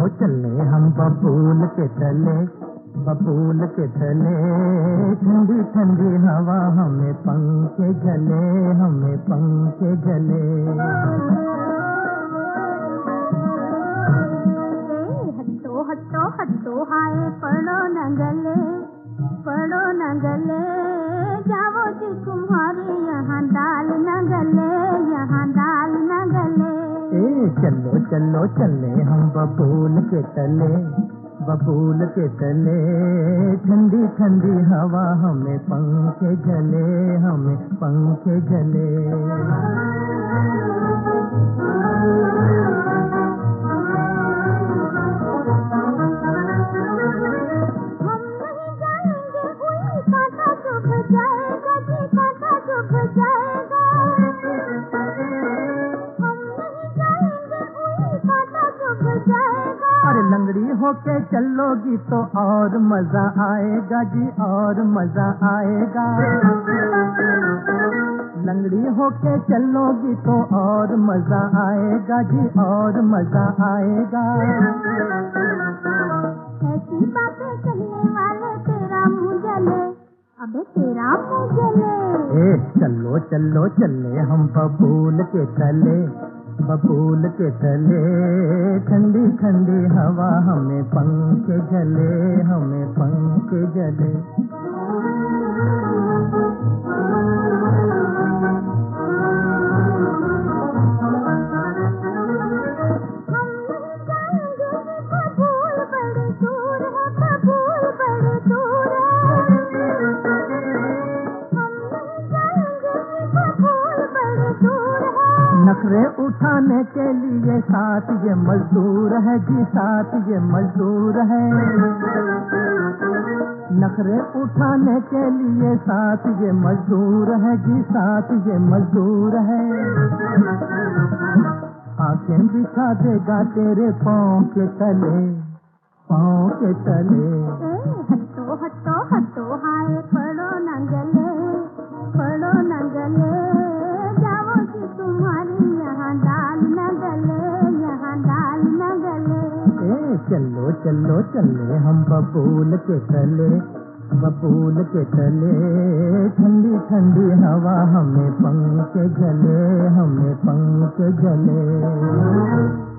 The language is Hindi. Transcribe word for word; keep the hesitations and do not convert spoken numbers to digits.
चलो चले हम बबूल के तले, बबूल के तले। ठंडी ठंडी हवा हमें पंखे झले, हमें पंखे झले। हटो हटो हटो हाय पड़ो न गले, पड़ो न गले। जाओ जी तुम्हारे यहाँ दाल न गले, यहाँ दाल न गले। ए चलो चलो चले हम बबूल के तले, बबूल के तले। ठंडी ठंडी हवा हमें पंखे झले, हमें पंखे झले। अरे लंगड़ी होके चलोगी तो और मजा आएगा जी, और मजा आएगा। लंगड़ी होके चलोगी तो और मजा आएगा जी, और मजा आएगा। ऐसी बातें कहने वाले तेरा मुँह जले, अबे तेरा मुँह जले। ए चलो चलो चले हम बबूल के तले, बबूल के तले। ठंडी ठंडी हवा हमें पंखे झले, हमें पंखे झले। नखरे उठाने के लिए साथ ये मजदूर है जी, साथ ये मजदूर है। नखरे उठाने के लिए साथ ये मजदूर है जी, साथ ये मजदूर है। आंखें बिछा देगा तेरे पाँव के तले, पाँव के तले। हटो हटो हटो हाय पड़ो न गले, पड़ो न गले। जाओ जी तुम्हारी यहाँ दाल न गले, यहाँ दाल न गले। ए चलो चलो चले हम बबूल के तले, बबूल के तले। ठंडी ठंडी हवा हमें पंखे झले, हमें पंखे झले।